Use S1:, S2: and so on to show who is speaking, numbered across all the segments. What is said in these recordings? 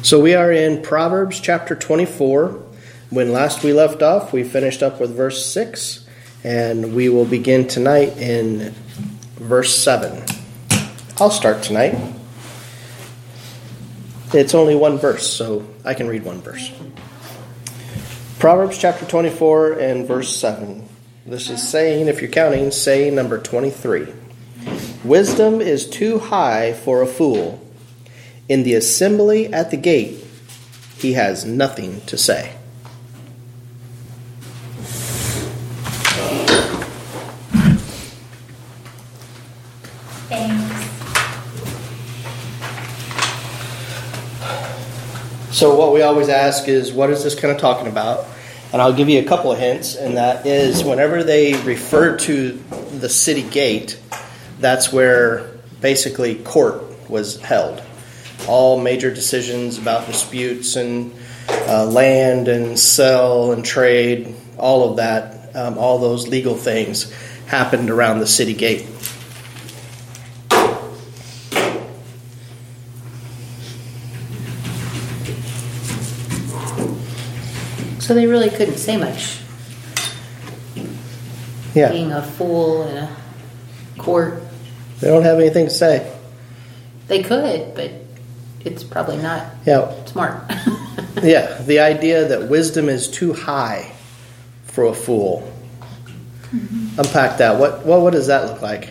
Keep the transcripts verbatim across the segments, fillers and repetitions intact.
S1: So we are in Proverbs chapter twenty-four. When last we left off, we finished up with verse six, and we will begin tonight in verse seven. I'll start tonight. It's only one verse, so I can read one verse. Proverbs chapter twenty-four and verse seven. This is saying, if you're counting, saying number twenty-three. Wisdom is too high for a fool. In the assembly at the gate, he has nothing to say.
S2: Thanks.
S1: So what we always ask is, what is this kind of talking about? And I'll give you a couple of hints, and that is whenever they refer to the city gate, that's where basically court was held. All major decisions about disputes and uh, land and sell and trade, all of that, um, all those legal things happened around the city gate.
S3: So they really couldn't say much.
S1: Yeah.
S3: Being a fool in a court.
S1: They don't have anything to say.
S3: They could, but it's probably not
S1: Yeah.
S3: smart.
S1: Yeah, the idea that wisdom is too high for a fool. Mm-hmm. Unpack that. What, what what does that look like?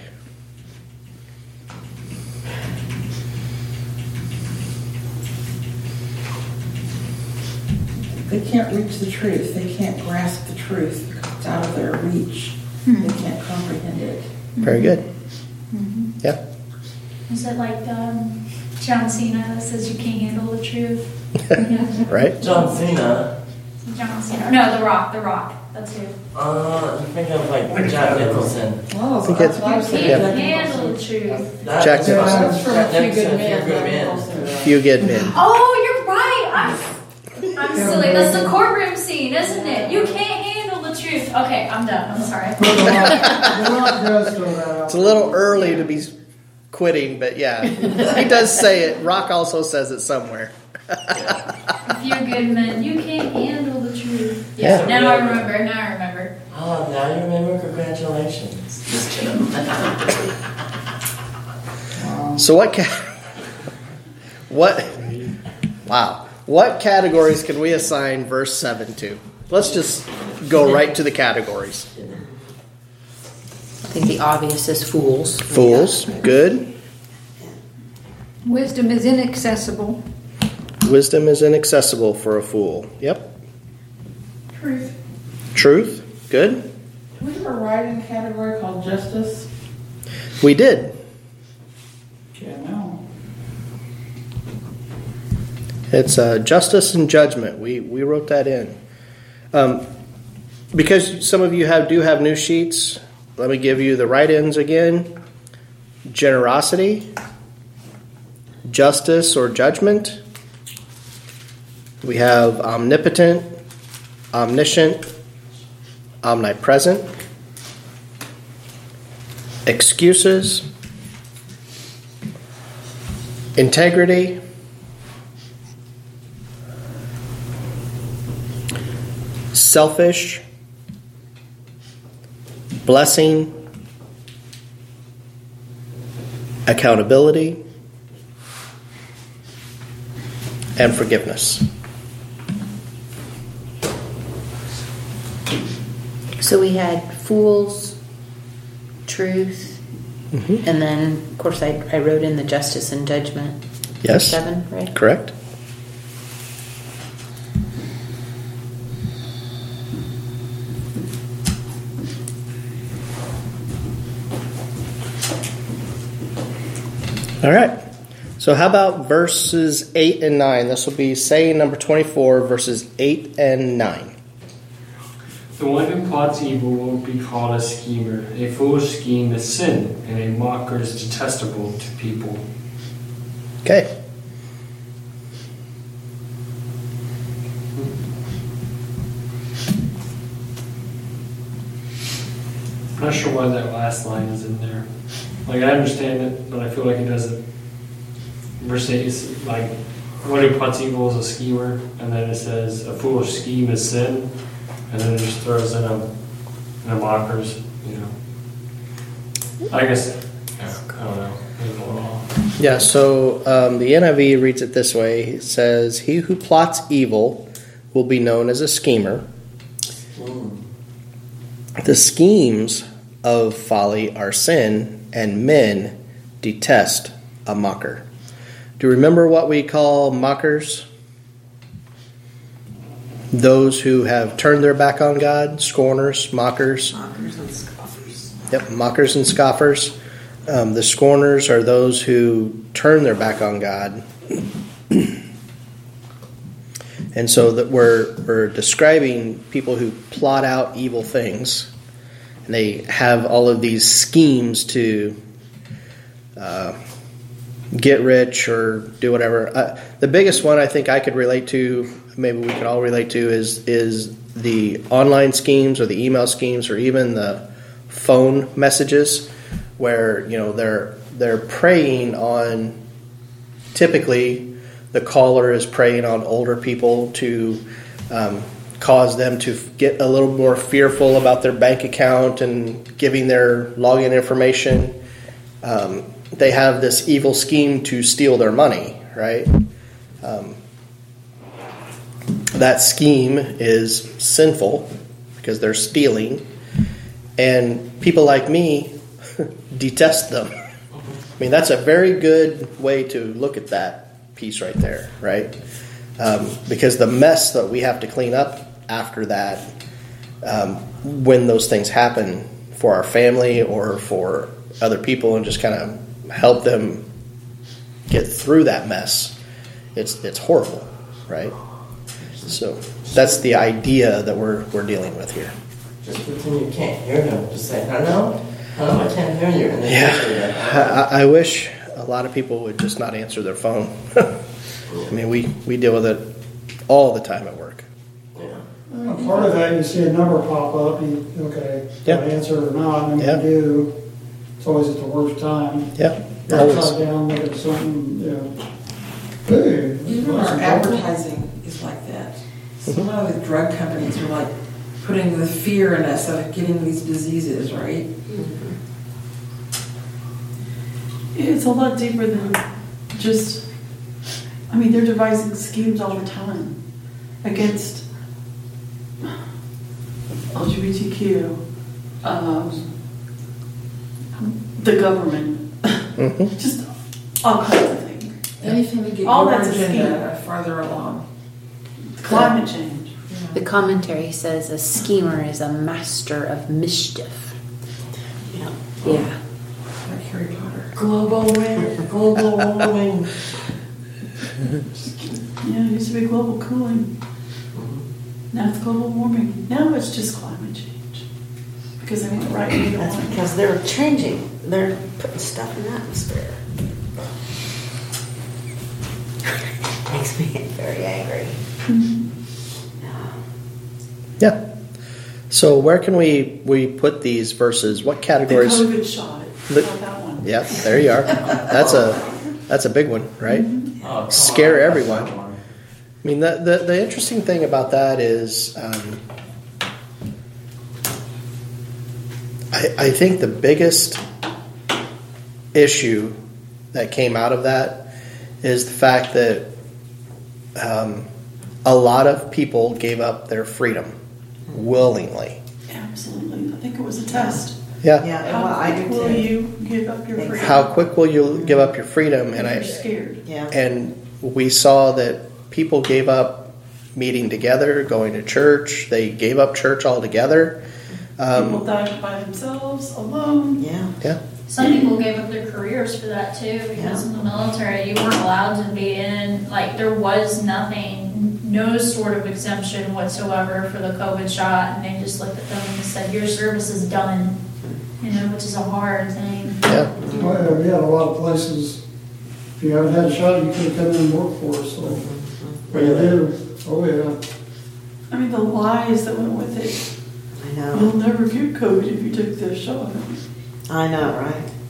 S4: They can't reach the truth. They can't grasp the truth because it's out of their reach. Mm-hmm. They can't comprehend it.
S1: Very good.
S2: Mm-hmm.
S1: Yeah.
S2: Is it like um, John Cena says you can't handle the truth? Yeah.
S1: Right?
S5: John Cena.
S2: John Cena. No, The Rock. The Rock. That's who.
S5: Uh, I'm thinking of like Jack Nicholson.
S4: Oh,
S1: I think it's-
S4: what I
S2: You
S4: said.
S2: can't
S1: Yeah.
S2: handle the truth.
S5: That,
S1: Jack
S5: that's
S1: Nicholson.
S5: fine.
S4: That's from
S5: Jack
S4: A Few
S5: Nicholson,
S4: Good
S5: Few
S4: Men.
S5: Good
S4: Jack
S5: Men.
S4: Nicholson.
S1: Few good men.
S2: Oh, you're right. I'm, I'm silly. That's the courtroom scene, isn't it? You can't handle the truth. Okay, I'm done. I'm sorry.
S1: It's a little early to be quitting, but yeah. He does say it. Rock also says it somewhere.
S2: If you're good men, you can't handle the truth.
S1: Yeah.
S2: Now I remember. Now I remember.
S5: Oh, now you remember? Congratulations. Just kidding.
S1: So what ca- what wow. What categories can we assign verse seven to? Let's just go right to the categories.
S3: I think the obvious is fools.
S1: Fools, good.
S6: Wisdom is inaccessible.
S1: Wisdom is inaccessible for a fool. Yep.
S4: Truth.
S1: Truth, good.
S4: Did we ever write in a category called justice?
S1: We did.
S4: Yeah, no.
S1: It's uh, justice and judgment. We we wrote that in. Um, because some of you have do have new sheets, let me give you the write-ins again. Generosity, justice or judgment. We have omnipotent, omniscient, omnipresent, excuses, integrity, selfish, blessing, accountability, and forgiveness.
S3: So we had fools, truth,
S1: Mm-hmm.
S3: and then, of course, I, I wrote in the justice and judgment.
S1: Yes.
S3: Seven, right?
S1: Correct. All right. So how about verses eight and nine? This will be saying number twenty-four, verses eight and nine.
S7: The one who plots evil will be called a schemer. A foolish scheme is sin, and a mocker is detestable to people.
S1: Okay.
S7: I'm not sure why that last line is in there. Like, I understand it, but I feel like it doesn't. Verse eight is like, one who plots evil is a schemer, and then it says a foolish scheme is sin, and then it just throws in a, in a mockers, you know. I guess, yeah, I don't know. Maybe a little off.
S1: Yeah, so um, the N I V reads it this way. It says, he who plots evil will be known as a schemer. The schemes of folly are sin, and men detest a mocker. Do you remember what we call mockers? Those who have turned their back on God, scorners, mockers.
S3: Mockers and scoffers.
S1: Yep, mockers and scoffers. Um, the scorners are those who turn their back on God. And so that we're we're describing people who plot out evil things, and they have all of these schemes to uh, get rich or do whatever. Uh, the biggest one I think I could relate to, maybe we could all relate to, is is the online schemes or the email schemes or even the phone messages, where you know they're they're preying on, typically the caller is preying on older people to um, cause them to get a little more fearful about their bank account and giving their login information. Um, they have this evil scheme to steal their money, right? Um, that scheme is sinful because they're stealing, and people like me detest them. I mean, that's a very good way to look at that piece right there, right? Um, because the mess that we have to clean up after that, um, when those things happen for our family or for other people, and just kind of help them get through that mess, it's it's horrible, right? So that's the idea that we're we're dealing with here.
S5: Just pretend you can't hear them. Just say, hello? Hello, I can't hear you. And then
S1: Yeah, I, I wish a lot of people would just not answer their phone. I mean, we, we deal with it all the time at work.
S5: Yeah.
S6: Well, part of that, you see a number pop up, you, okay,
S1: Yeah.
S6: do I answer or not, and
S1: Yeah.
S6: when you do, it's always at the worst time.
S1: Yeah,
S6: You're
S1: always.
S6: upside down, looking at something, you know, hey.
S4: Even
S6: that's
S4: our
S6: important.
S4: advertising is like that. Some of the drug companies are like putting the fear in us of getting these diseases, right?
S8: It's a lot deeper than just, I mean, they're devising schemes all the time against L G B T Q, um, the government,
S1: Mm-hmm.
S8: just all kinds of things.
S4: Anything to get
S8: All
S4: your
S8: that's a
S4: agenda farther along.
S8: Climate change.
S3: The commentary says a schemer is a master of mischief.
S5: Yeah.
S3: Yeah.
S4: Like Harry Potter.
S5: Global warming. Global warming.
S8: Yeah, it used to be global cooling. Now it's global warming. Now it's just climate change. Because they went right into
S9: That's
S8: one.
S9: because they're changing. They're putting stuff in the atmosphere. Makes me very angry.
S1: Yeah. So where can we, we put these verses? What
S8: The
S1: categories?
S8: COVID shot.
S1: The-
S8: Not that one.
S1: Yeah, there you are. That's a that's a big one, right?
S5: Oh, come
S1: Scare
S5: on.
S1: everyone. I mean, the, the, the interesting thing about that is, um, I, I think the biggest issue that came out of that is the fact that um, a lot of people gave up their freedom willingly.
S8: Absolutely. I think it was a test.
S1: Yeah.
S9: Yeah,
S8: How
S9: well, I
S8: quick
S9: do
S8: will
S9: too.
S8: you give up your freedom?
S1: How quick will you give up your freedom? And
S8: If
S1: I
S8: you're scared.
S9: Yeah.
S1: and we saw that people gave up meeting together, going to church. They gave up church altogether.
S8: People
S1: Um,
S8: died by themselves, alone.
S9: Yeah.
S1: yeah,
S2: Some people gave up their careers for that too, because in the military you weren't allowed to be in, like there was nothing, no sort of exemption whatsoever for the COVID shot, and they just looked at them and said, your service is done, you know, which is a hard thing.
S1: yeah,
S6: Well, we had a lot of places, if you haven't had a shot, you could have come in and worked for us, so. But you do, oh yeah.
S8: I mean, the lies that went with it.
S9: I know.
S8: You'll never get COVID if you took this shot.
S9: I know, right?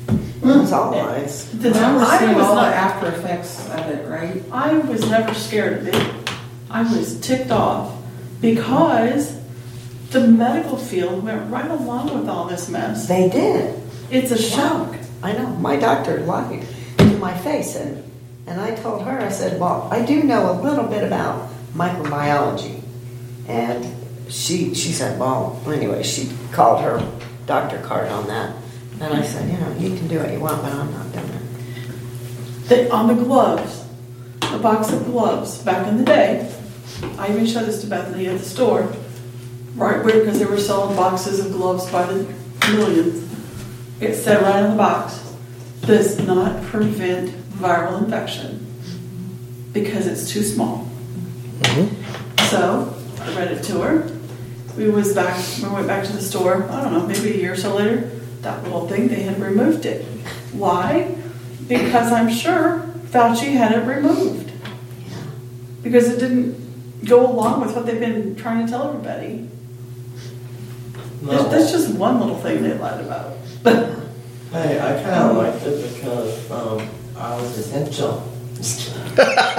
S9: was all lies.
S8: The numbers
S4: I
S8: seem
S4: was
S8: all
S4: not
S8: like,
S4: after effects of it, right?
S8: I was never scared of it. I was ticked off because the medical field went right along with all this mess.
S9: They did.
S8: It's a shock.
S9: I know. My doctor lied to my face, and and I told her, I said, well, I do know a little bit about microbiology, and she she said, well, anyway, she called her doctor card on that, and I said, you know, you can do what you want, but I'm not doing it.
S8: They, on the gloves, a box of gloves back in the day. I even showed this to Bethany at the store, right where because they were selling boxes of gloves by the millions. It said right on the box, does not prevent viral infection because it's too small.
S1: Mm-hmm.
S8: So I read it to her. We was back. We went back to the store. I don't know, maybe a year or so later. That little thing, they had removed it. Why? Because I'm sure Fauci had it removed because it didn't go along with what they've been trying to tell everybody.
S5: No.
S8: That's just one little thing they lied about.
S5: Hey, I kind of liked it because um, I was essential. Just kidding.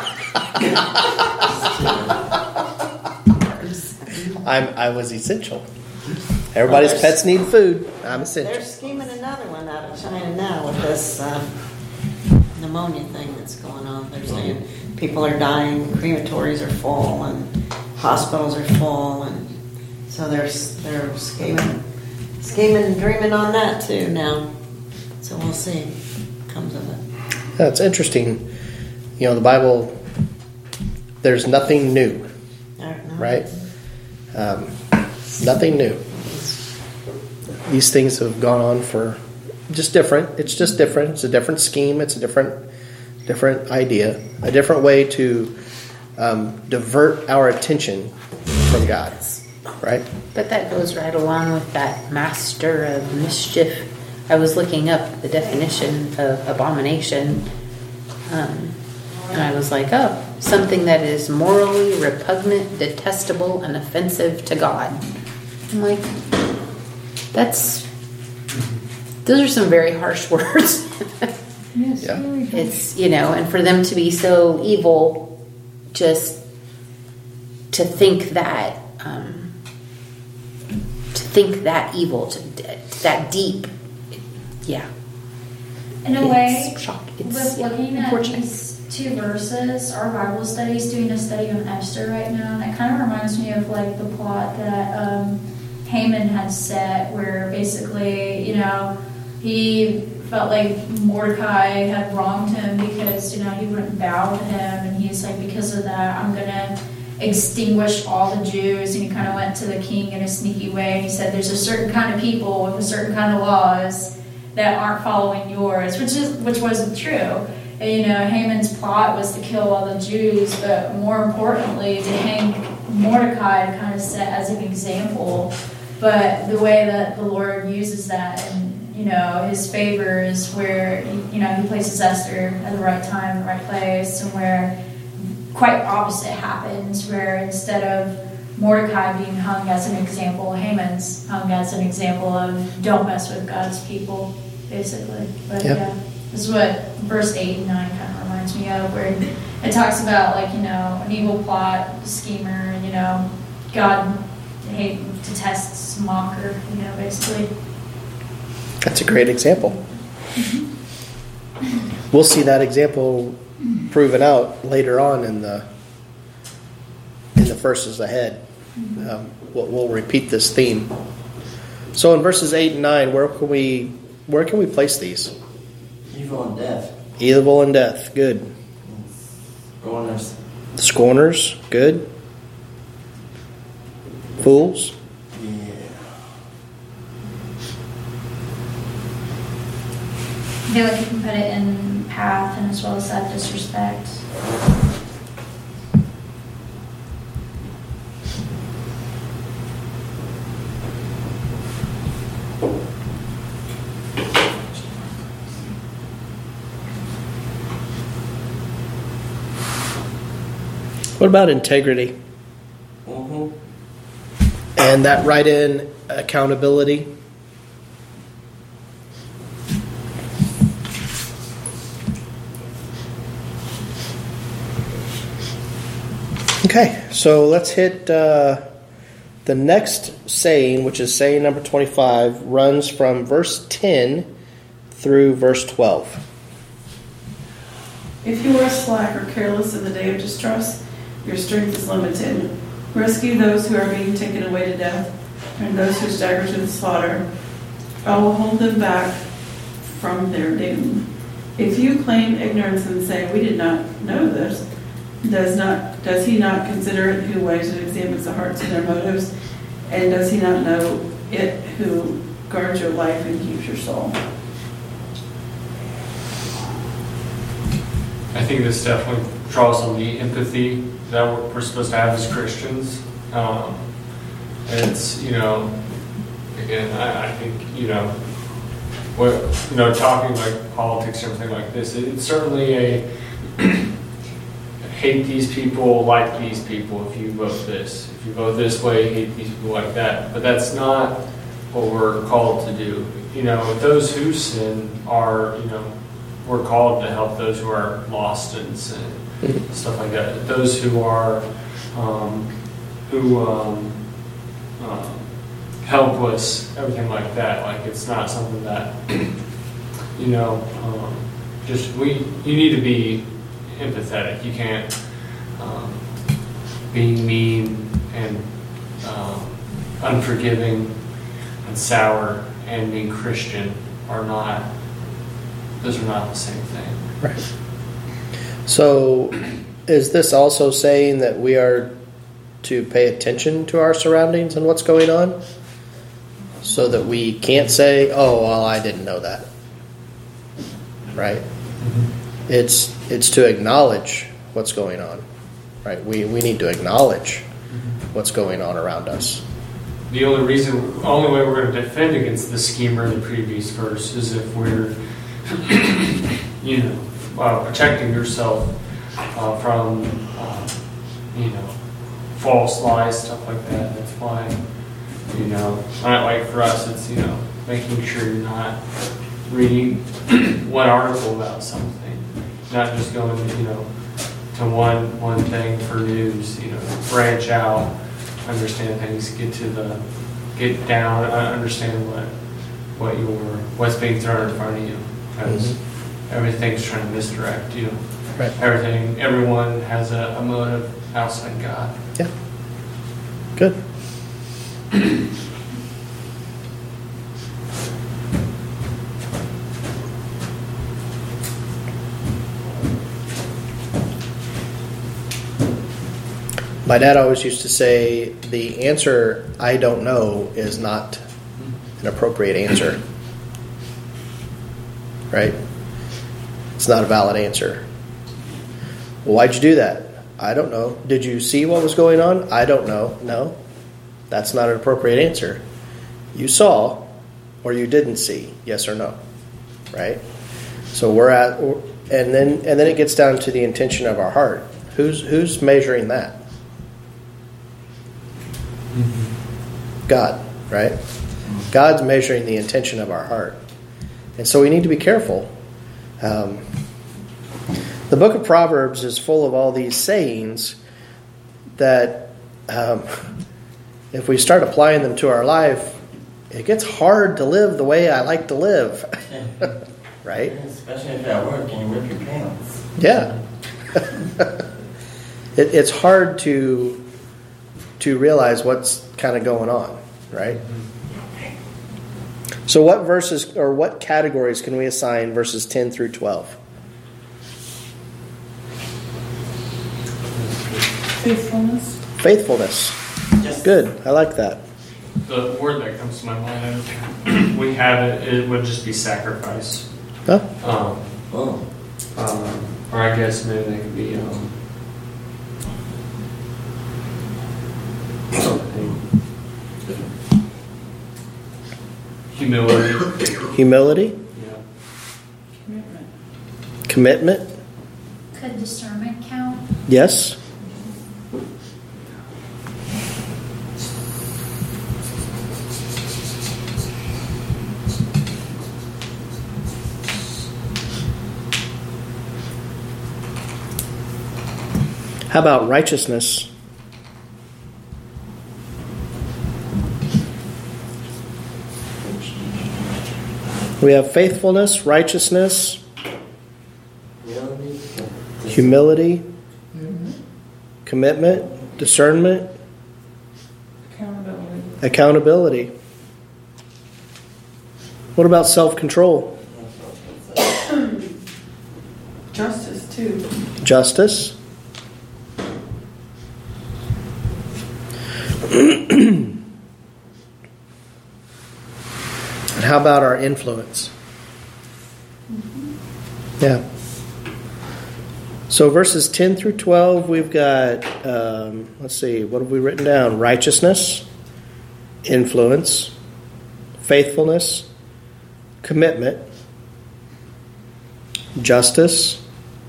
S5: Just kidding.
S1: I'm, I was essential. Everybody's
S9: Well,
S1: pets need food. I'm essential.
S9: They're scheming another one out of China now with this um, pneumonia thing that's going on. They're saying people are dying, crematories are full, and hospitals are full, and so they're they're scheming, scheming and dreaming on that too now. So we'll see what comes of it.
S1: Yeah, it's interesting. You know, the Bible, there's nothing new,
S9: I don't know.
S1: right? Um, nothing new. These things have gone on for just different. It's just different. It's a different scheme. It's a different, different idea, a different way to um, divert our attention from God, right?
S3: But that goes right along with that master of mischief. I was looking up the definition of abomination, um, and I was like, oh, something that is morally repugnant, detestable, and offensive to God. I'm like, that's, those are some very harsh words.
S8: Yes,
S1: Yeah.
S8: very good.
S3: It's, you know, and for them to be so evil, just to think that, um, to think that evil, to, that deep, yeah.
S2: In a
S3: It's
S2: way,
S3: shock- it's,
S2: with
S3: yeah,
S2: looking at
S3: unfortunate.
S2: these two verses, our Bible study is doing a study on Esther right now, and it kind of reminds me of like the plot that um, Haman had set, where basically, you know, he felt like Mordecai had wronged him because, you know, he wouldn't bow to him, and he's like, because of that, I'm gonna extinguish all the Jews. And he kind of went to the king in a sneaky way, and he said, there's a certain kind of people with a certain kind of laws that aren't following yours, which is which wasn't true. And, you know, Haman's plot was to kill all the Jews, but more importantly, to hang Mordecai to kind of set as an example. But the way that the Lord uses that, and, you know, his favor is where, you know, he places Esther at the right time, the right place, and where quite opposite happens, where instead of Mordecai being hung as an example, Haman's hung as an example of don't mess with God's people, basically. But
S1: Yep.
S2: yeah, this is what verse eight and nine kind of reminds me of, where it talks about, like, you know, an evil plot, a schemer, you know, God hate detests mocker, you know, basically.
S1: That's a great example. We'll see that example proven out later on in the in the verses ahead. Um, we'll, we'll repeat this theme. So in verses eight and nine, where can we where can we place these?
S5: Evil and death.
S1: Evil and death, good.
S5: Scorners.
S1: Scorners, good. Fools,
S5: Yeah.
S2: I feel like you can put it in path and as well as that disrespect.
S1: what about integrity?
S5: Mm-hmm.
S1: And that right in accountability? Okay, so let's hit uh, the next saying, which is saying number twenty-five, runs from verse ten through verse twelve.
S8: If you are slack or careless in the day of distress, your strength is limited. Rescue those who are being taken away to death, and those who stagger to the slaughter. I will hold them back from their doom. If you claim ignorance and say, we did not know this, does not does he not consider it who weighs and examines the hearts and their motives? And does he not know it who guards your life and keeps your soul?
S7: I think this definitely draws on the empathy that we're, we're supposed to have as Christians. Um, it's, you know, again, I, I think, you know, what, you know, talking like politics and everything like this, it, it's certainly a hate these people, like these people if you vote this. If you vote this way, hate these people like that. But that's not what we're called to do. You know, those who sin are, you know, we're called to help those who are lost in sin, stuff like that. Those who are, um, who um, um, helpless, everything like that. Like it's not something that, you know, um, just we. You need to be empathetic. You can't um, be mean and um, unforgiving and sour and being Christian are not. Those are not the same thing.
S1: Right. So, is this also saying that we are to pay attention to our surroundings and what's going on? So that we can't say, oh, well, I didn't know that. Right? Mm-hmm. It's it's to acknowledge what's going on. Right? We, we need to acknowledge mm-hmm. what's going on around us.
S7: The only reason, the only way we're going to defend against the schemer in the previous verse is if we're you know, uh, protecting yourself uh, from, uh, you know, false lies, stuff like that. That's why, you know, not like for us, it's, you know, making sure you're not reading one article about something, not just going, you know, to one one thing for news. You know, branch out, understand things, get to the, get down, understand what what your what's being thrown in front of you. Because mm-hmm. everything's trying to misdirect you. Right. Everything, everyone has a, a motive outside God.
S1: Yeah. Good. My dad always used to say, the answer I don't know is not an appropriate answer. Right? It's not a valid answer. Well, why'd you do that? I don't know. Did you see what was going on? I don't know. No. That's not an appropriate answer. You saw or you didn't see. Yes or no. Right? So we're at and then and then it gets down to the intention of our heart. Who's who's measuring that? Mm-hmm. God, right? God's measuring the intention of our heart. And so we need to be careful. Um, the book of Proverbs is full of all these sayings that um, if we start applying them to our life, it gets hard to live the way I like to live. Right?
S5: Especially if you're at work and you rip your pants.
S1: Yeah. it, it's hard to to realize what's kind of going on, right? So what verses or what categories can we assign verses ten through twelve?
S8: Faithfulness.
S1: Faithfulness.
S5: Yes.
S1: Good. I like that.
S7: The word that comes to my mind, we have it, it would just be sacrifice.
S1: Huh?
S7: Um,
S5: Oh.
S7: um, or I guess maybe they could be um, humility.
S1: Humility.
S7: Yeah.
S8: Commitment.
S1: Commitment.
S2: Could discernment count?
S1: Yes. How about righteousness? We have faithfulness, righteousness,
S5: Humility.
S1: humility, commitment, discernment,
S8: Accountability.
S1: accountability. What about self-control?
S8: Justice, too.
S1: Justice. And how about our influence? Yeah. So verses ten through twelve, we've got, um, let's see, what have we written down? Righteousness, influence, faithfulness, commitment, justice,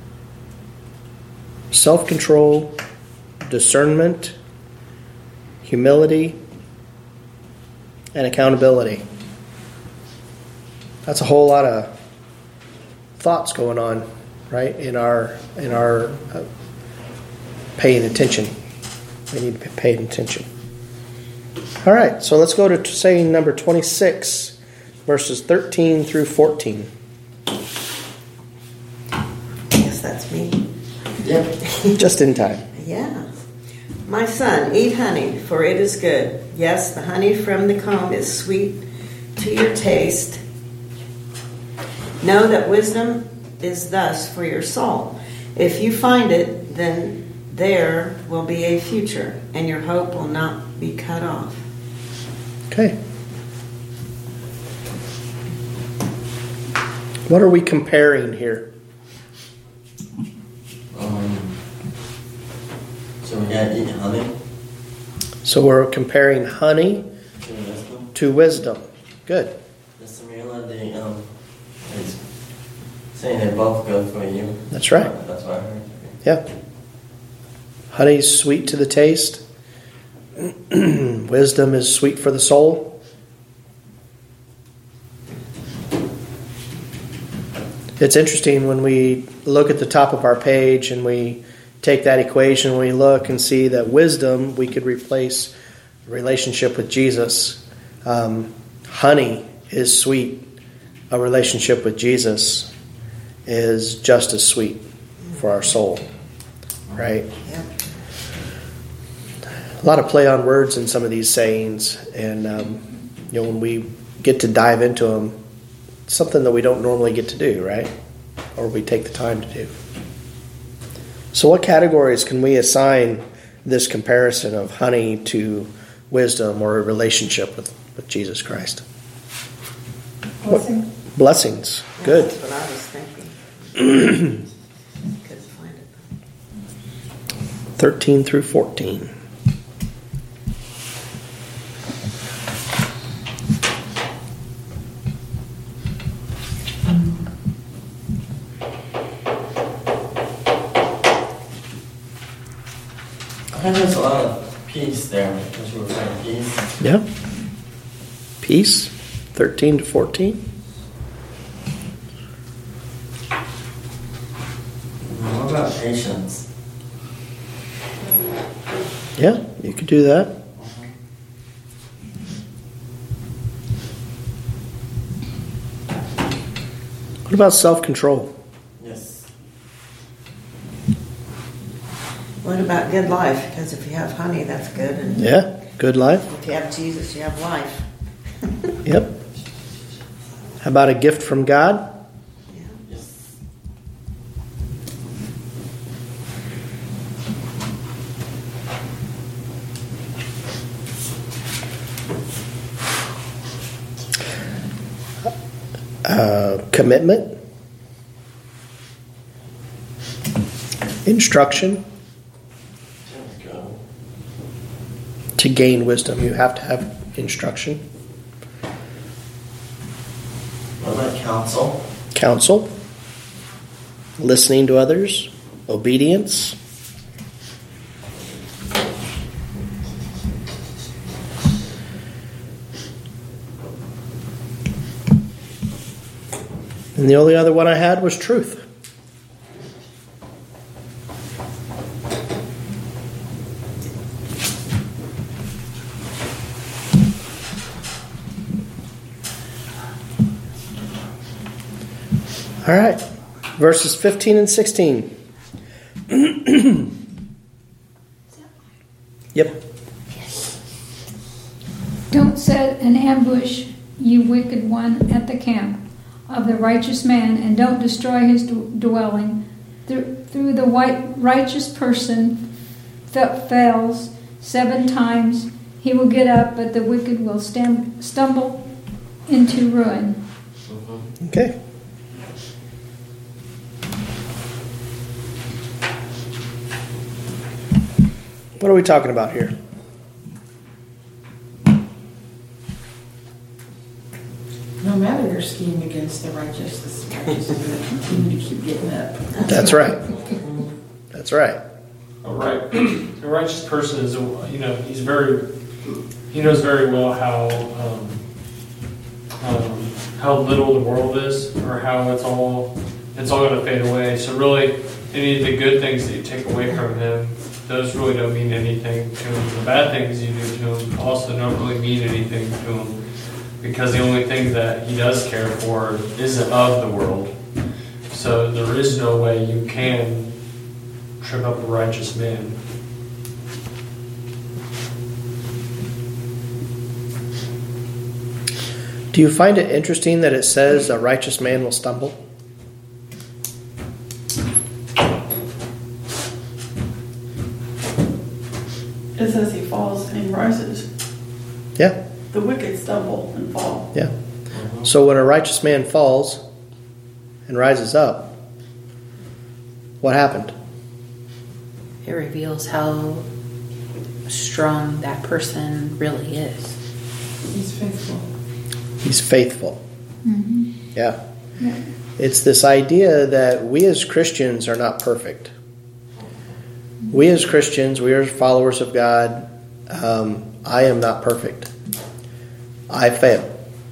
S1: self-control, discernment, humility, and accountability. That's a whole lot of thoughts going on, right? In our in our uh, paying attention. We need to be paying attention. All right, so let's go to saying number twenty-six, verses thirteen through fourteen.
S9: Yes, that's me.
S5: Yep.
S1: Just in time.
S9: Yeah. My son, eat honey, for it is good. Yes, the honey from the comb is sweet to your taste. Know that wisdom is thus for your soul. If you find it, then there will be a future, and your hope will not be cut off.
S1: Okay. What are we comparing here?
S5: Um, so we gotta eat honey
S1: So we're comparing honey
S5: to wisdom.
S1: to wisdom. Good.
S5: Mister Mila, they um, is saying they're both good for you.
S1: That's right.
S5: That's what I heard.
S1: Yeah. Honey's sweet to the taste. Wisdom is sweet for the soul. It's interesting when we look at the top of our page and we take that equation and we look and see that wisdom, we could replace relationship with Jesus. Um, honey is sweet. A relationship with Jesus is just as sweet for our soul. Right?
S9: Yep.
S1: A lot of play on words in some of these sayings, and um, you know, when we get to dive into them, it's something that we don't normally get to do, right? Or we take the time to do. So what categories can we assign this comparison of honey to wisdom or a relationship with, with Jesus Christ?
S8: Blessing.
S1: What? Blessings. Good.
S9: That's what I was thinking. Couldn't find it.
S1: thirteen through fourteen.
S5: I think there's a lot of peace there, as you were saying, peace.
S1: Yeah. Peace. thirteen to fourteen.
S5: What about patience?
S1: Yeah, you could do that. What about self-control?
S5: Yes.
S9: What about good life? Because if you have honey, that's good. And
S1: Yeah, good life.
S9: if you have Jesus, you have life.
S1: Yep. How about a gift from God?
S5: Yes.
S1: Uh, commitment? Instruction?
S5: There we go.
S1: To gain wisdom, you have to have instruction.
S5: What about counsel?
S1: Counsel? Listening to others? Obedience? And the only other one I had was truth. All right. Verses fifteen and sixteen. Yep.
S10: Don't set an ambush, you wicked one, at the camp of the righteous man, and don't destroy his d- dwelling. Through, through the white, righteous person f- fails seven times, he will get up, but the wicked will stam- stumble into ruin.
S1: Okay. What are we talking about here?
S4: No matter your scheme against the righteous, the righteous is going to continue to keep getting up.
S1: That's right. That's right.
S7: A right, a righteous person is, a, you know, he's very, he knows very well how, um, um, how little the world is, or how it's all, it's all going to fade away. So really, any of the good things that you take away from him, those really don't mean anything to him. The bad things you do to him also don't really mean anything to him, because the only thing that he does care for isn't of the world. So there is no way you can trip up a righteous man.
S1: Do you find it interesting that it says a righteous man will stumble?
S8: It says he falls and rises.
S1: Yeah.
S8: The wicked stumble and fall.
S1: Yeah. So when a righteous man falls and rises up, what happened?
S3: It reveals how strong that person really is.
S4: He's faithful.
S1: He's faithful.
S10: Mm-hmm.
S1: Yeah.
S10: Yeah.
S1: It's this idea that we as Christians are not perfect. We as Christians, we are followers of God. Um, I am not perfect. I fail.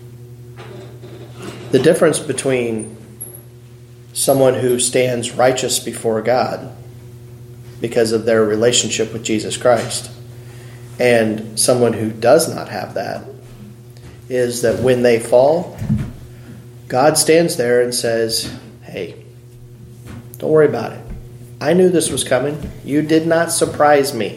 S1: The difference between someone who stands righteous before God because of their relationship with Jesus Christ and someone who does not have that is that when they fall, God stands there and says, hey, don't worry about it. I knew this was coming. You did not surprise me.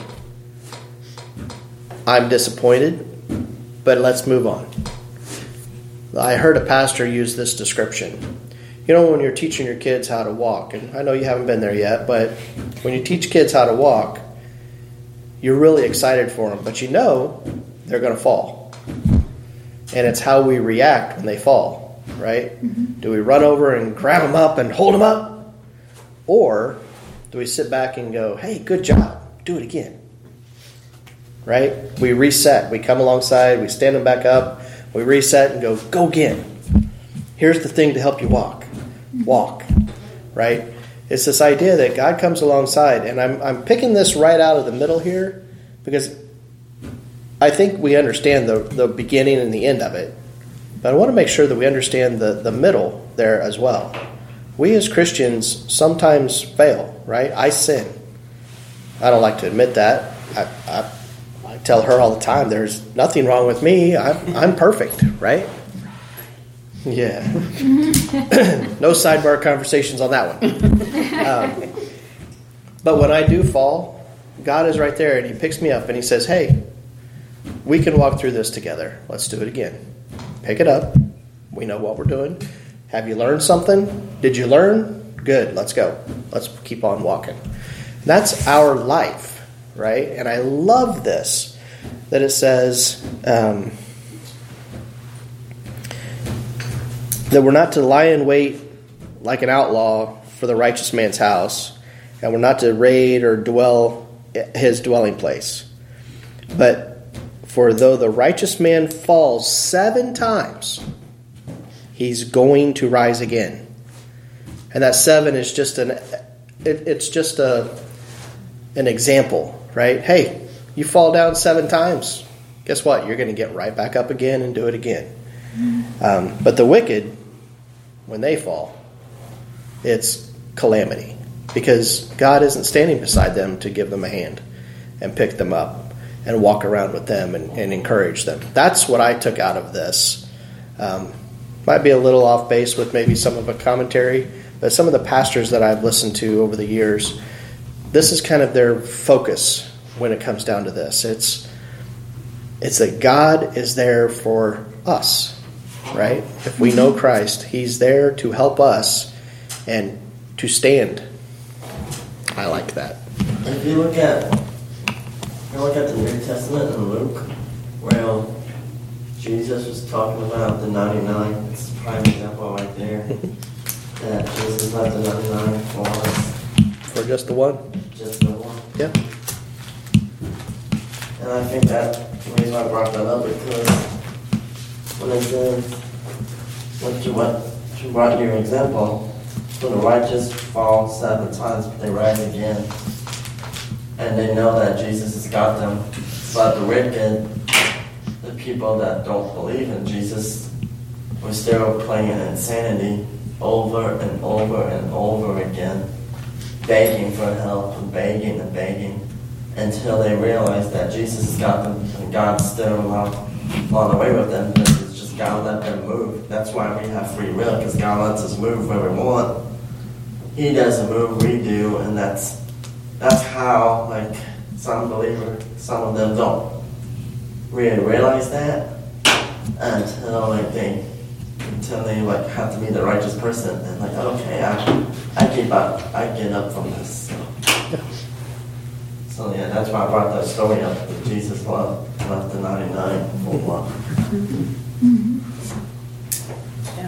S1: I'm disappointed, but let's move on. I heard a pastor use this description. You know, when you're teaching your kids how to walk, and I know you haven't been there yet, but when you teach kids how to walk, you're really excited for them, but you know they're going to fall. And it's how we react when they fall, right? Mm-hmm. Do we run over and grab them up and hold them up? Or do we sit back and go, hey, good job, do it again? Right? We reset. We come alongside, we stand them back up, we reset and go, go again. Here's the thing to help you walk. Walk. Right? It's this idea that God comes alongside, and I'm I'm picking this right out of the middle here because I think we understand the, the beginning and the end of it. But I want to make sure that we understand the, the middle there as well. We as Christians sometimes fail, right? I sin. I don't like to admit that. I, I, I tell her all the time, there's nothing wrong with me. I'm, I'm perfect, right? Yeah. No sidebar conversations on that one. Um, but when I do fall, God is right there and he picks me up and he says, hey, we can walk through this together. Let's do it again. Pick it up. We know what we're doing. Have you learned something? Did you learn? Good. Let's go. Let's keep on walking. That's our life, right? And I love this, that it says um, that we're not to lie in wait like an outlaw for the righteous man's house, and we're not to raid or dwell his dwelling place. But for though the righteous man falls seven times, he's going to rise again. And that seven is just an it, it's just a an example, right? Hey, you fall down seven times. Guess what? You're going to get right back up again and do it again. Um, but the wicked, when they fall, it's calamity because God isn't standing beside them to give them a hand and pick them up and walk around with them and, and encourage them. That's what I took out of this. Um, might be a little off base with maybe some of a commentary, but some of the pastors that I've listened to over the years, this is kind of their focus when it comes down to this. It's it's that God is there for us, right? If we know Christ, He's there to help us and to stand. I like that.
S5: If you look at if you look at the New Testament in Luke, where Jesus was talking about the ninety-nine, it's a prime example right there. That Jesus left the ninety-nine for us.
S1: For just the one?
S5: Just the one.
S1: Yeah.
S5: And I think that the reason why I brought that up is because when it says, what you, what you brought your example, for the righteous fall seven times, but they rise again. And they know that Jesus has got them. But the wicked, the people that don't believe in Jesus, were still playing insanity over and over and over again, begging for help and begging and begging until they realize that Jesus has got them and God's still along, along the way with them. But it's just God let them move. That's why we have free will, because God lets us move where we want. He doesn't move, we do, and that's that's how, like, some believers, some of them don't really realize that until like they until they like have to be the righteous person and like, okay, I I give up, I get up from this. So, so yeah, that's why I brought that story up with Jesus love left the ninety-nine for one.
S3: Yeah.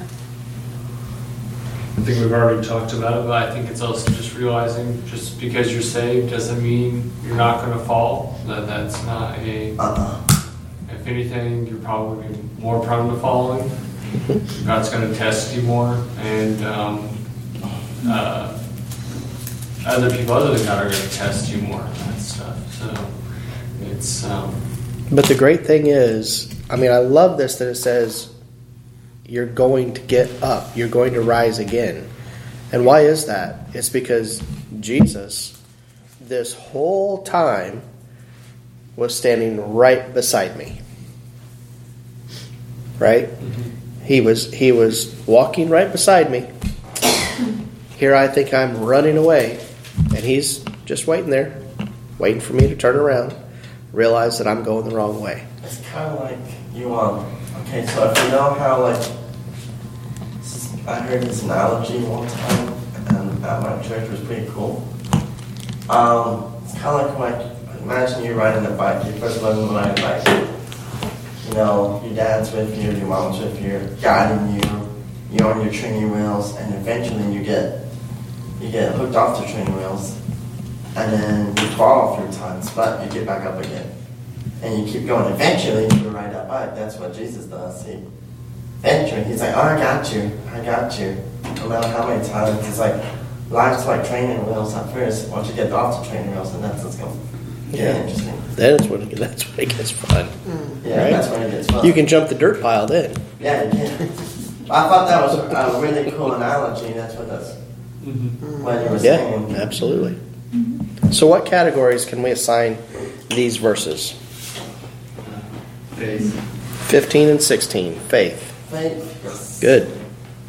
S7: I think we've already talked about it, but I think it's also just realizing just because you're saved doesn't mean you're not going to fall. That that's not a.
S5: Uh-uh.
S7: If anything, you're probably more prone to falling. God's going to test you more, and um, uh, other people other than God are going to test you more. That stuff. So it's. Um,
S1: But the great thing is, I mean, I love this that it says you're going to get up, you're going to rise again. And why is that? It's because Jesus, this whole time, was standing right beside me. Right? Mm-hmm. He was he was walking right beside me. Here I think I'm running away, and he's just waiting there, waiting for me to turn around, realize that I'm going the wrong way.
S5: It's kind of like you um. Okay, so if you know how like this is, I heard this analogy one time, and at my church was pretty cool. Um, it's kind of like like imagine you riding a bike. You first learn to ride a bike. You know, your dad's with you, your mom's with you, guiding you. You're on your training wheels, and eventually you get you get hooked off the training wheels, and then you fall a few times, but you get back up again, and you keep going. Eventually, you ride that bike. That's what Jesus does. He eventually, he's like, "Oh, I got you, I got you." No matter how many times, it's like life's like training wheels at first. Once you get off the training wheels, and that's what's going. Yeah, interesting.
S1: That's when it, that's when it gets fun.
S5: Mm. Yeah,
S1: right?
S5: That's when it gets fun.
S1: You can jump the dirt pile then.
S5: Yeah, you can. I thought that was a really cool analogy. That's what that's
S7: mm-hmm.
S5: what you were
S1: Yeah,
S5: saying.
S1: absolutely. Mm-hmm. So, what categories can we assign these verses?
S7: Faith.
S1: Fifteen and sixteen. Faith.
S5: Faith. Yes.
S1: Good.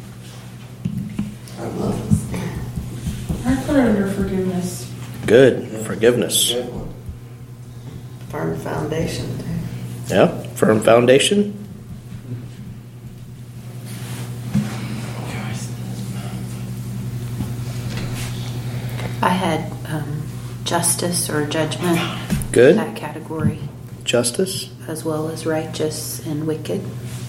S5: I love this.
S8: I put it under forgiveness.
S1: Good. Forgiveness.
S5: Good one.
S9: Firm foundation.
S1: Yeah. Firm foundation.
S3: I had um, justice or judgment.
S1: Good.
S3: That category,
S1: Justice.
S3: as well as righteous and wicked.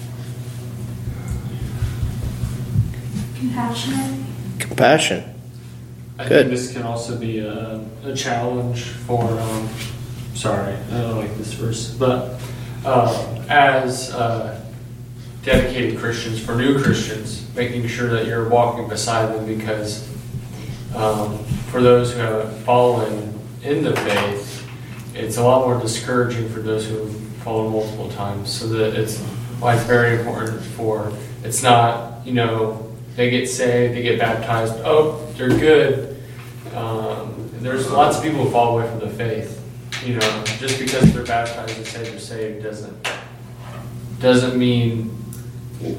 S2: Compassionate.
S1: Compassion.
S7: I
S1: Good.
S7: think this can also be a, a challenge for, um, sorry, I don't like this verse, but uh, as uh, dedicated Christians, for new Christians, making sure that you're walking beside them, because um, for those who have fallen in the faith, it's a lot more discouraging for those who have fallen multiple times. So that it's why it's very important for, it's not, you know, they get saved, they get baptized, oh, they're good. Um, there's lots of people who fall away from the faith. You know, just because they're baptized and say they're saved doesn't doesn't mean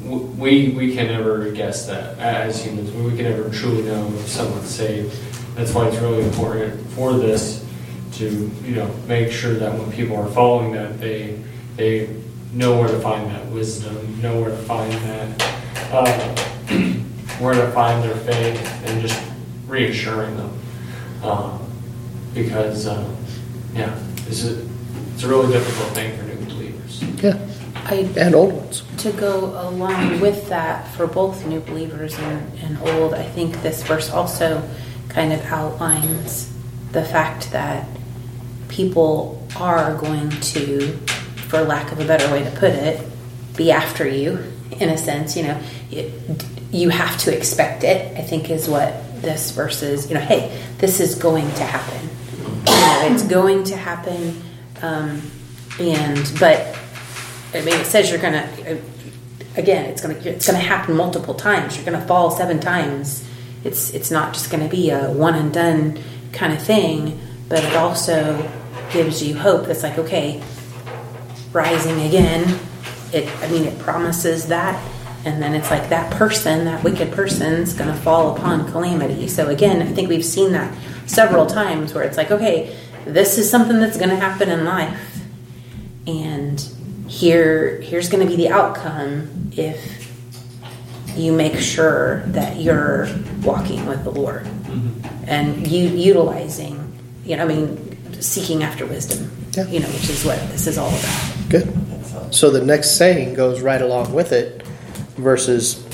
S7: w- we we can never guess that as humans. We can never truly know if someone's saved. That's why it's really important for this to, you know, make sure that when people are following that, they they know where to find that wisdom, know where to find that, uh, where to find their faith, and just reassuring them. Um, because, uh, yeah, it's a, it's a really difficult thing for new believers.
S1: Yeah,
S3: I,
S1: and old ones.
S3: to go along with that for both new believers and, and old, I think this verse also kind of outlines the fact that people are going to, for lack of a better way to put it, be after you, in a sense. You know, it, you have to expect it, I think is what this verse is. You know, hey, this is going to happen. You know, it's going to happen. Um, and, but, I mean, it says you're going to, again, it's going to, it's going to happen multiple times. You're going to fall seven times. It's, it's not just going to be a one and done kind of thing, but it also gives you hope. That's like, okay, rising again. It, I mean, it promises that, and then it's like that person, that wicked person's going to fall upon calamity. So again, I think we've seen that several times where it's like, okay, this is something that's going to happen in life, and here, here's going to be the outcome if you make sure that you're walking with the Lord mm-hmm. and you utilizing, you know, I mean, seeking after wisdom, yeah. you know, which is what this is all about.
S1: Good. So the next saying goes right along with it, verses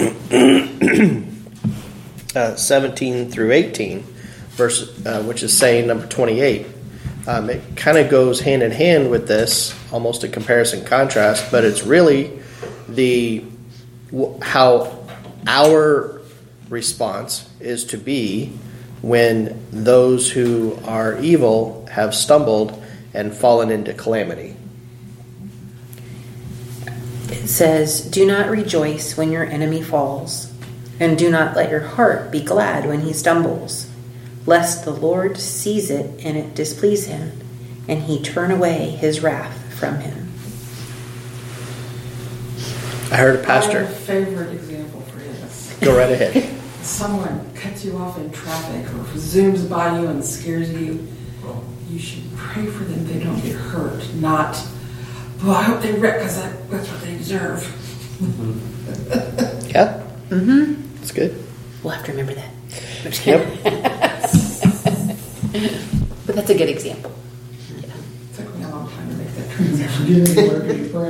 S1: uh, seventeen through eighteen, verse, uh, which is saying number twenty-eight. Um, it kind of goes hand in hand with this, almost a comparison contrast, but it's really the how our response is to be when those who are evil have stumbled and fallen into calamity.
S3: It says, do not rejoice when your enemy falls, and do not let your heart be glad when he stumbles, lest the Lord sees it and it displease him, and he turn away his wrath from him.
S1: I heard a pastor.
S4: I have a favorite example for this.
S1: Go right ahead.
S4: Someone cuts you off in traffic or zooms by you and scares you. You should pray for them they don't get hurt, not, well, I hope they wreck because that, that's what they deserve.
S1: Mm-hmm. Yeah.
S3: Mm-hmm.
S1: That's good.
S3: We'll have to remember that.
S1: Yep.
S3: But that's a good example.
S4: Yeah. It took me a long time to make that transition.
S6: Get anywhere because you're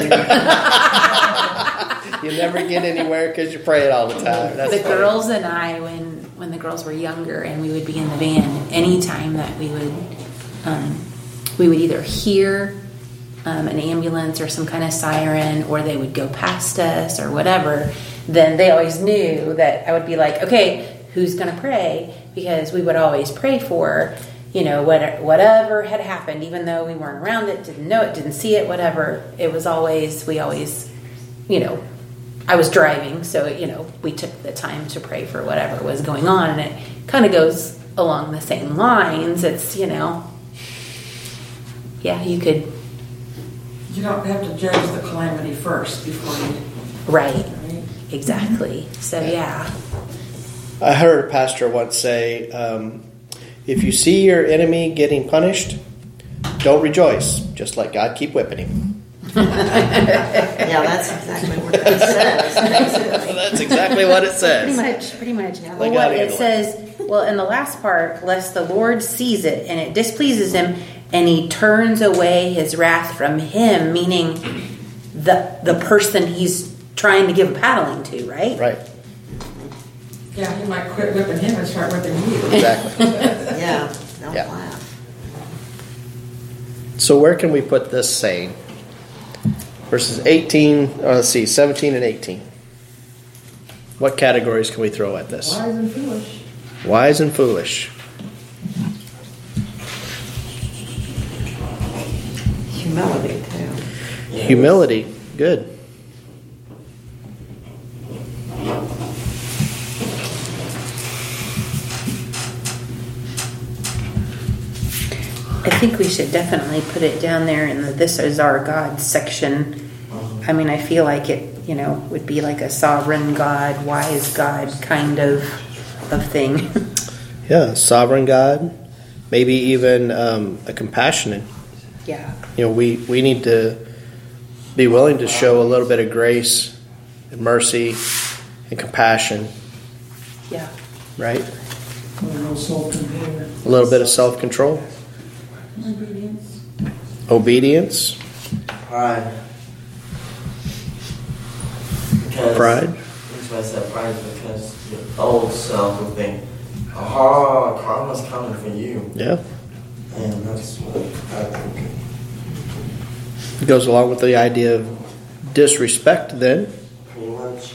S6: praying.
S1: You never get anywhere because you're praying all the time. That's
S3: the
S1: funny.
S3: girls and I, when when the girls were younger and we would be in the van, anytime that we would um, we would either hear um, an ambulance or some kind of siren, or they would go past us or whatever, then they always knew that I would be like, okay, who's going to pray? Because we would always pray for, you know, what, whatever had happened, even though we weren't around it, didn't know it, didn't see it, whatever. It was always, we always, you know, I was driving, so, you know, we took the time to pray for whatever was going on, and it kind of goes along the same lines. It's, you know, yeah, you could.
S4: You don't have to judge the calamity first before you.
S3: Right,
S4: right?
S3: exactly. So, yeah.
S1: I heard a pastor once say, um, if you see your enemy getting punished, don't rejoice. Just let God keep whipping him.
S9: Yeah, that's exactly what that says. Basically.
S1: That's exactly what it says.
S3: Pretty much, pretty much.
S1: Yeah.
S3: Well, what it says, well, in the last part, lest the Lord sees it and it displeases him, and he turns away his wrath from him, meaning the the person he's trying to give a paddling to, right?
S1: Right.
S4: Yeah, he might quit whipping him and start whipping you.
S1: Exactly.
S9: Yeah, don't
S1: Yeah.
S9: laugh.
S1: So where can we put this saying? Verses eighteen, oh, let's see, seventeen and eighteen. What categories can we throw at this?
S4: Wise and foolish.
S1: Wise and foolish.
S9: Humility, too.
S1: Humility. Good.
S3: I think we should definitely put it down there in the This Is Our God section I mean, I feel like it, you know, would be like a sovereign God, wise God kind of of thing.
S1: Yeah, sovereign God, maybe even um, a compassionate.
S3: Yeah.
S1: You know, we, we need to be willing to show a little bit of grace and mercy and compassion,
S3: Yeah.
S1: right?
S6: A little self-control.
S1: A little bit of self-control.
S4: Obedience.
S1: Obedience.
S5: Pride. Because
S1: Pride.
S5: That's why I said pride, because your old self will think, oh, karma's coming for you.
S1: Yeah.
S5: And that's what I think.
S1: It goes along with the idea of disrespect then.
S5: Pretty much.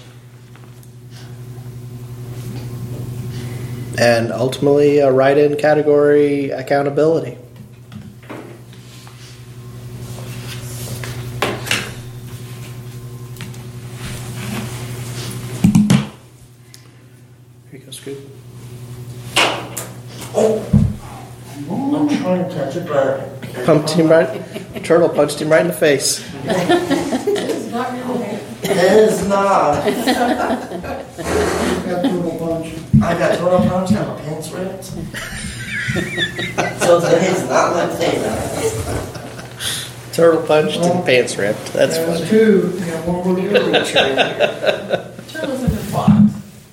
S1: And ultimately a right-in category, accountability. Here you go, Scoop.
S5: Oh! I'm trying to catch it, but...
S1: Pumped him right, turtle punched him right in the face.
S4: It's not really.
S5: It is not.
S6: Got turtle punch.
S5: I got total punch and my pants ripped. So today's not my day.
S1: Turtle punched and pants ripped. That's
S6: That's
S1: funny.
S6: two, you got one more to go.
S4: Turtles in the box.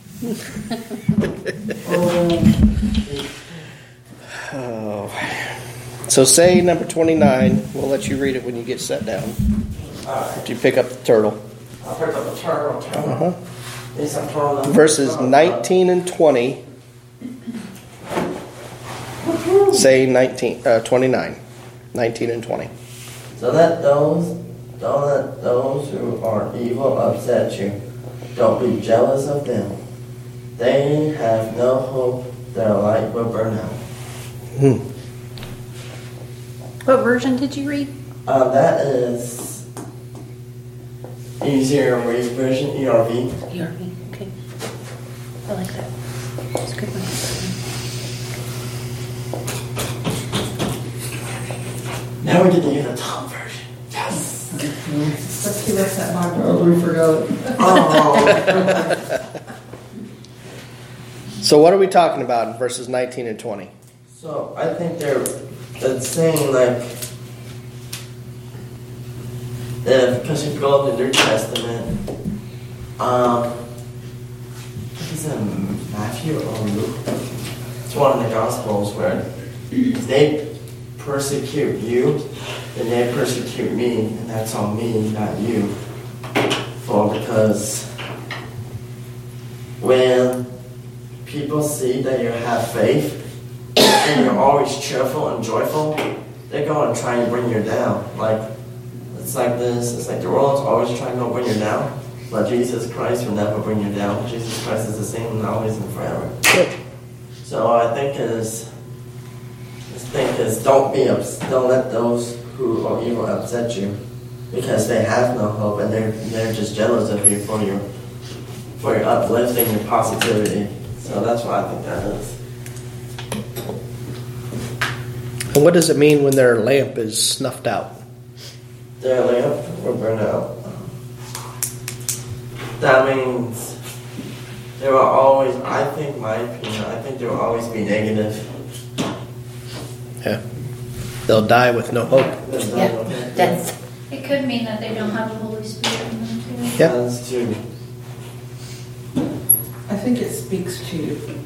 S1: Oh. So say number twenty-nine. We'll let you read it when you get set down.
S5: Alright,
S1: You pick up the turtle.
S5: I'll pick up a turtle, turtle.
S1: Uh-huh.
S5: Yes, I'm turtle.
S1: Verses nineteen and twenty. Say nineteen, uh, twenty-nine. nineteen and twenty.
S5: So let those, don't let those who are evil upset you. Don't be jealous of them. They have no hope. Their light will burn out.
S1: Hmm.
S3: What version did you read?
S5: Um, that is easier read version, E R V.
S3: E R V. Okay. I like that. It's a good one.
S5: Now we get to get the top version. Yes.
S4: Let's see what's that Bible.
S6: Oh, we forgot.
S5: Oh.
S1: So what are we talking about in verses nineteen and twenty?
S5: So I think they're it's saying like if because you go up the New Testament, um, is it Matthew or Luke? It's one of the Gospels where if they persecute you, then they persecute me, and that's on me, not you. For because when people see that you have faith and you're always cheerful and joyful, they're going to try and bring you down. Like, it's like this, it's like the world's always trying to bring you down, but Jesus Christ will never bring you down. Jesus Christ is the same always and forever. So I think is, I think is don't be ups, don't let those who are evil upset you, because they have no hope and they're they're just jealous of you for your for your uplifting, your positivity. So that's what I think that is.
S1: And what does it mean when their lamp is snuffed out?
S5: Their lamp will burn out. That means there will always, I think, my opinion, I think there will always be negative.
S1: Yeah. They'll die with no hope.
S3: Yeah, that's
S2: It could mean that they don't have the Holy Spirit in them too.
S1: Yeah.
S5: That's true.
S4: I think it speaks to,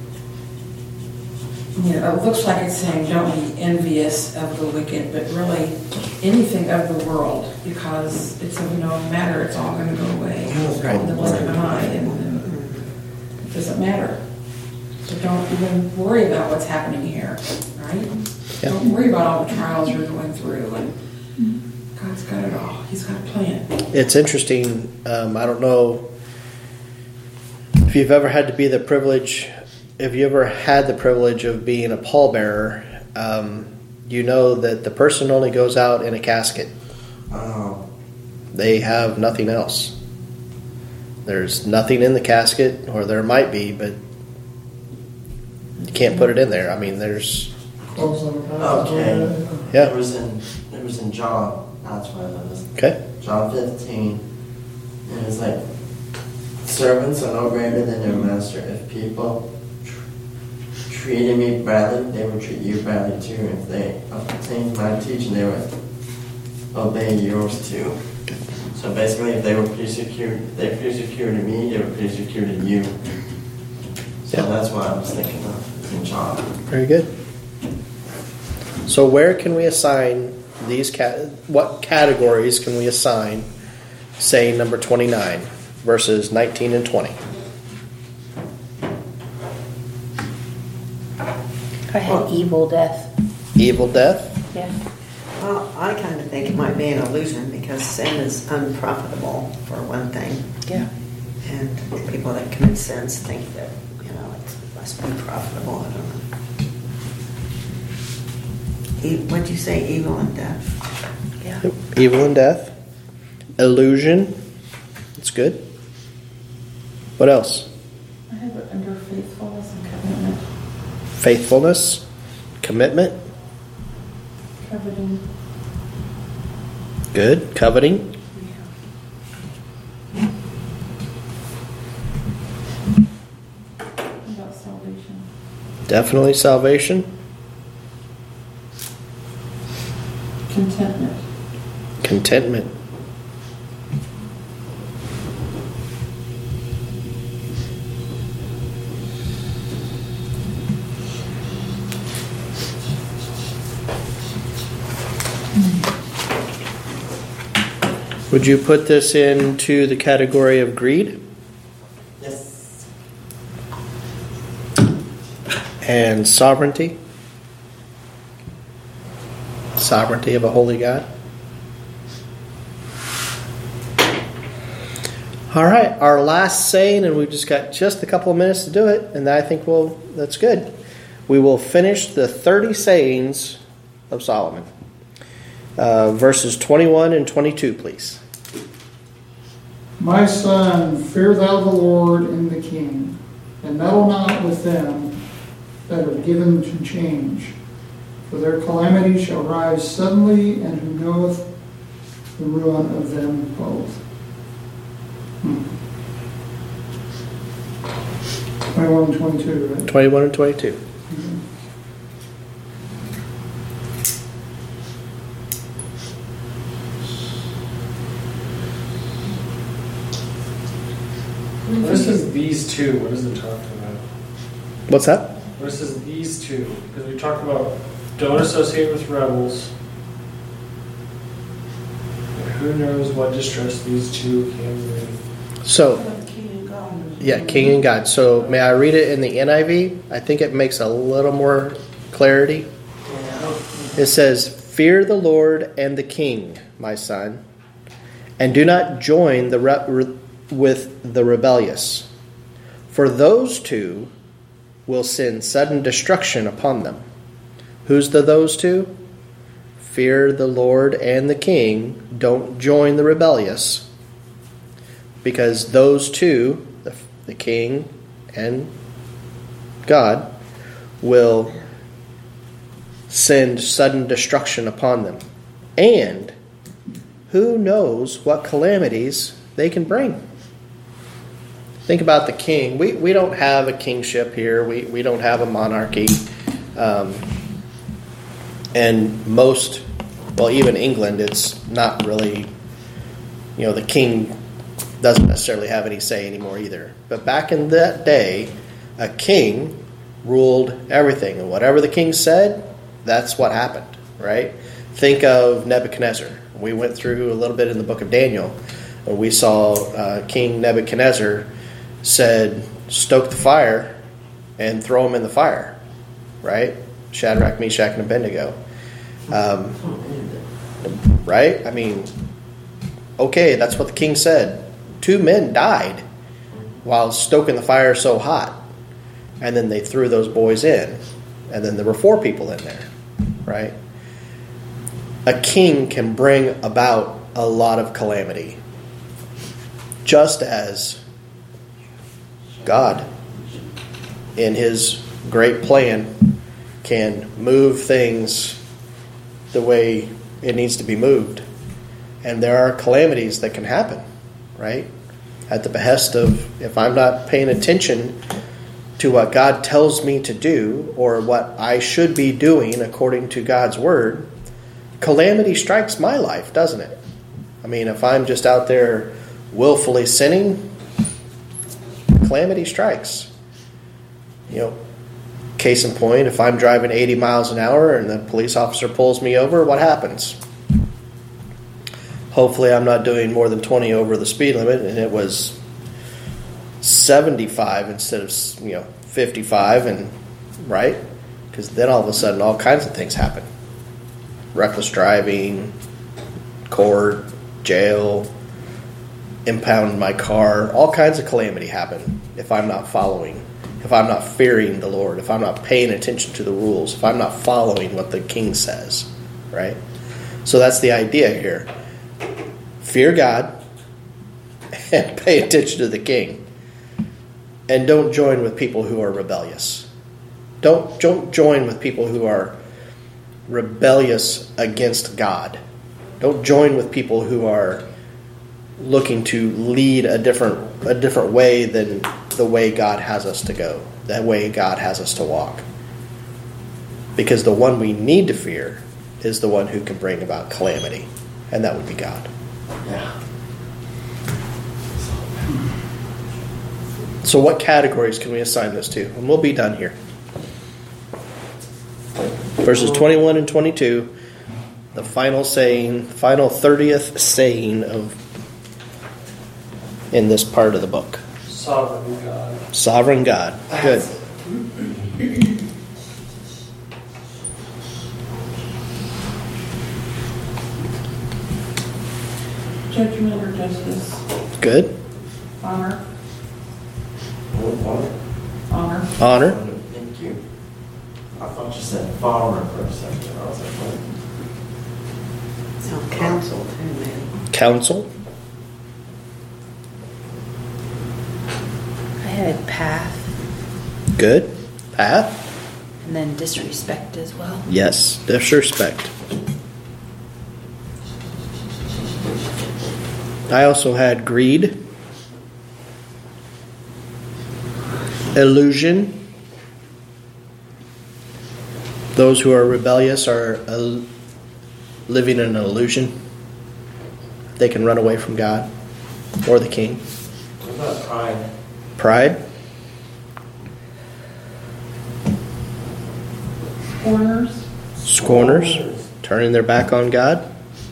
S4: you know, it looks like it's saying don't be envious of the wicked, but really anything of the world, because it's of no matter, it's all going to go away.
S1: Right.
S4: In the blink of an eye, and, and it doesn't matter. So don't even worry about what's happening here, right?
S1: Yeah.
S4: Don't worry about all the trials you're going through, and God's got it all. He's got a plan.
S1: It's interesting. Um, I don't know if you've ever had to be the privilege, if you ever had the privilege of being a pallbearer, um, you know that the person only goes out in a casket.
S5: Um,
S1: They have nothing else. There's nothing in the casket, or there might be, but you can't put it in there. I mean, there's,
S6: Close on the
S5: okay.
S1: yeah.
S5: It was in, it was in John. That's what it was.
S1: Okay.
S5: John fifteen. And it's like, servants are no greater than their master. If people tr- treated me badly, they would treat you badly too. If they obtained my teaching, they would obey yours too. So basically, if they were persecuted, they persecuted me, they were persecuted you. So
S1: Yeah.
S5: that's what I was thinking of in John.
S1: Very good. So where can we assign these cat? What categories can we assign, say, number twenty-nine verses nineteen and twenty?
S3: I had evil death.
S1: Evil death.
S3: Yeah.
S9: Well, I kind of think it might be an illusion because sin is unprofitable for one thing.
S3: Yeah.
S9: And the people that commit sins think that, you know, it must be profitable. I don't know. E- what'd you say, evil and death?
S3: Yeah.
S1: Evil and death. Illusion. That's good. What else?
S8: I have it under faithfulness and commitment.
S1: Faithfulness, commitment.
S8: Coveting.
S1: Good. Coveting.
S8: About salvation.
S1: Definitely salvation.
S8: Contentment.
S1: Contentment. Would you put this into the category of greed
S5: Yes.
S1: and sovereignty? Sovereignty of a holy God. All right, our last saying, and we've just got just a couple of minutes to do it, and I think we'll, that's good. We will finish the thirty sayings of Solomon. Uh, verses twenty-one and twenty-two, please.
S6: My son, fear thou the Lord and the king, and meddle not with them that are given to change. For their calamity shall rise suddenly, and who knoweth the ruin of them both. Hmm. twenty-one and twenty-two, right?
S1: twenty-one and twenty-two.
S6: Mhm.
S7: What is this, these two? What is it talking about?
S1: What's that?
S7: What is this, these two? Because we talked about don't associate with rebels. And who knows what distress these two can bring.
S1: So,
S8: Like king and God.
S1: yeah, king and God. So, may I read it in the N I V? I think it makes a little more clarity. It says, "Fear the Lord and the king, my son, and do not join the re- re- with the rebellious, for those two will send sudden destruction upon them." Who's the those two? Fear the Lord and the king. Don't join the rebellious, because those two, the, the king and God, will send sudden destruction upon them. And who knows what calamities they can bring? Think about the king. We we don't have a kingship here. We we don't have a monarchy. Um, and most, well, even England, it's not really, you know, the king doesn't necessarily have any say anymore either. But back in that day, a king ruled everything. And whatever the king said, that's what happened, right? Think of Nebuchadnezzar. We went through a little bit in the book of Daniel. And we saw uh, King Nebuchadnezzar said, stoke the fire and throw them in the fire, right? Shadrach, Meshach, and Abednego. Um, right? I mean, okay, that's what the king said. Two men died while stoking the fire so hot. And then they threw those boys in. And then there were four people in there, right? A king can bring about a lot of calamity, just as God, in his great plan, can move things the way it needs to be moved. And there are calamities that can happen. right? At the behest of, if I'm not paying attention to what God tells me to do or what I should be doing according to God's word, calamity strikes my life, doesn't it? I mean, if I'm just out there willfully sinning, calamity strikes. You know, case in point, if I'm driving eighty miles an hour and the police officer pulls me over, what happens? Hopefully I'm not doing more than twenty over the speed limit, and it was seventy-five instead of, you know, fifty-five, and right? Because then all of a sudden all kinds of things happen. Reckless driving, court, jail, impound my car, all kinds of calamity happen if I'm not following, if I'm not fearing the Lord, if I'm not paying attention to the rules, if I'm not following what the king says, right? So that's the idea here. Fear God and pay attention to the king. And don't join with people who are rebellious. Don't, don't join with people who are rebellious against God. Don't join with people who are looking to lead a different a different way than the way God has us to go, the way God has us to walk. Because the one we need to fear is the one who can bring about calamity, and that would be God.
S5: Yeah.
S1: So what categories can we assign this to? And we'll be done here. Verses twenty-one and twenty-two, the final saying, final thirtieth saying of in this part of the book.
S7: Sovereign God.
S1: Sovereign God. Good.
S8: Judgment or justice,
S1: Good.
S8: honor,
S5: Honor.
S8: honor.
S1: Honor.
S5: Thank you. I thought you said farmer for a second. I was like, what?
S3: It's on council too, maybe.
S1: Counsel.
S3: I had path
S1: Good. Path.
S3: and then disrespect as well.
S1: Yes. Disrespect. I also had greed. Illusion. Those who are rebellious are uh, living in an illusion. They can run away from God or the king.
S5: What about pride?
S1: Pride.
S8: Corners,
S1: Scorners. Turning their back on God.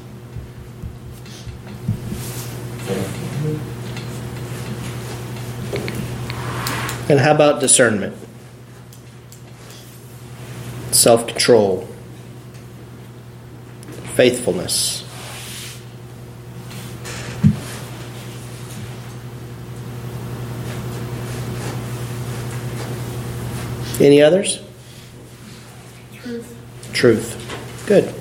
S1: And how about discernment? Self-control. Faithfulness. Any others?
S8: truth,
S1: Truth. Good.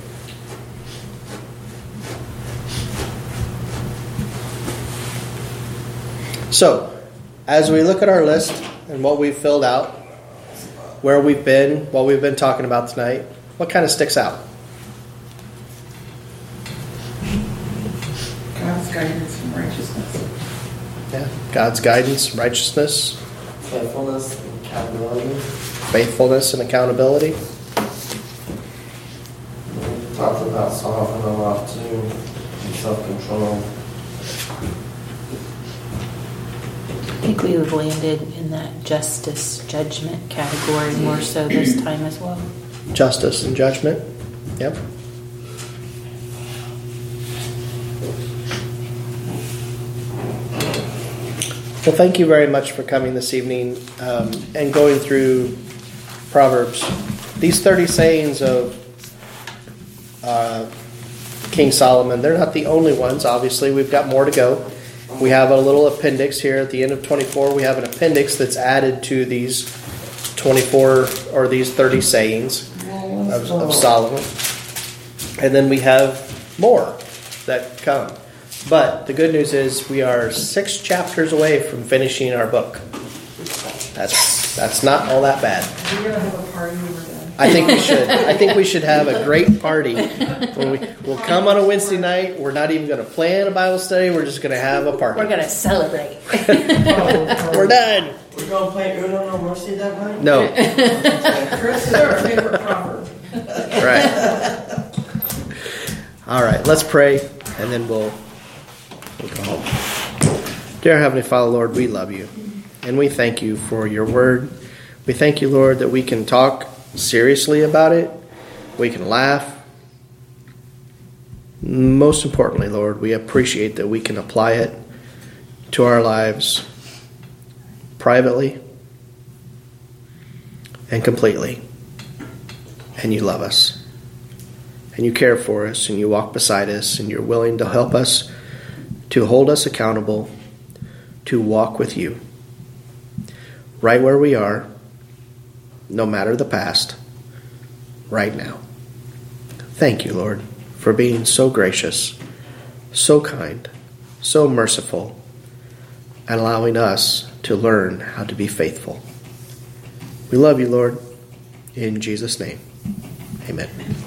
S1: So, as we look at our list and what we've filled out, where we've been, what we've been talking about tonight, what kind of sticks out?
S4: God's guidance and righteousness.
S1: Yeah. God's guidance, righteousness,
S5: Faithfulness, accountability.
S1: faithfulness, and accountability.
S5: We talked about sovereign a lot too, and self-control.
S3: I think we have landed in that justice, judgment category more so this time as well.
S1: Justice and judgment. Yep. Well, thank you very much for coming this evening um, and going through Proverbs. These thirty sayings of uh, King Solomon, they're not the only ones. Obviously, we've got more to go. We have a little appendix here at the end of twenty-four. We have an appendix that's added to these twenty-four or these thirty sayings of, of Solomon. And then we have more that come. But the good news is we are six chapters away from finishing our book. That's that's not all that bad.
S4: We're gonna have a party when we're done.
S1: I think we should. I think we should have a great party. When we, we'll come on a Wednesday night. We're not even going to plan a Bible study. We're just going to have a party.
S3: We're going to celebrate.
S1: We're done.
S5: We're gonna play Uno No Mercy that night?
S1: No.
S4: Chris is our favorite proverb.
S1: Right. All right. Let's pray, and then we'll, we'll go home. Dear Heavenly Father, Lord, we love you, and we thank you for your word. We thank you, Lord, that we can talk seriously about it. We can laugh. Most importantly, Lord, we appreciate that we can apply it to our lives privately and completely. And you love us. And you care for us, and you walk beside us, and you're willing to help us, to hold us accountable, to walk with you. Right where we are, no matter the past, right now. Thank you, Lord, for being so gracious, so kind, so merciful, and allowing us to learn how to be faithful. We love you, Lord. In Jesus' name, amen.